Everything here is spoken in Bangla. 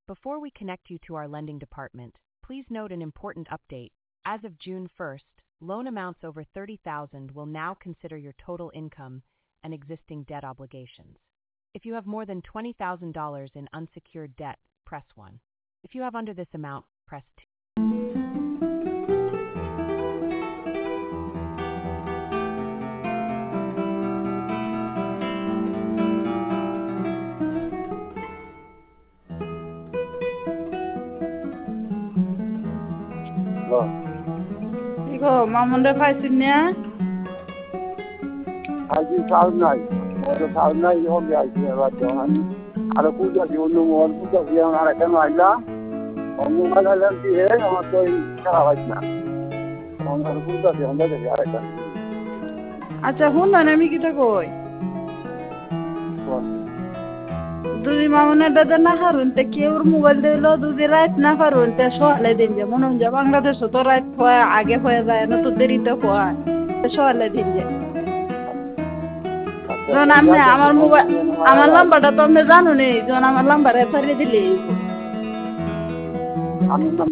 Before we connect you to our lending department, please note an important update. As of June 1st, loan amounts over $30,000 will now consider your total income and existing debt obligations. If you have more than $20,000 in unsecured debt, press 1. If you have under this amount, press 2. 이거 마문데 파이스냐? Haji Salnai, ada Salnai yang biasa rajuan. Ada kuda di undung, kuda yang ada kenala. Orang mana lagi orang tu karawatnya. Orang kuda yang ada di ada. আচ্ছা শুন না আমি কিটা কই দুদি মামুনের দাদা না হারুন তে কেউর মোবাইল দিল দুদি রাত না পারুন তে সকালে দিন যে মনে হয় বাংলাদেশ তো রাত হয় আগে হয়ে যায় না তো দেরিতে হয় সকালে দিন যে যখন আপনি আমার মোবাইল আমার নাম্বারটা তো আপনি জানো নি যখন আমার নাম্বার এফআইআর দিলি